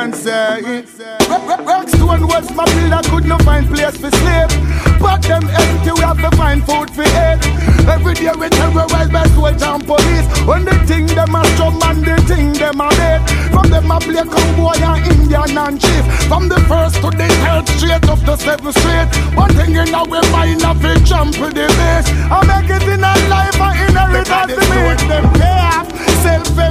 man say. Rockstone was my builder, could not find place for sleep. But them empty, we have to find food for eat. Every day we terrorize by soldiers and police. When they think them a strong man, they think them a dead. From them a play cowboy and Indian and chief. From the first to the third, straight up to 7th Street. One thing in our mind, a big jump with the base. I make it in a life, I inherit as the meat. Them play up, self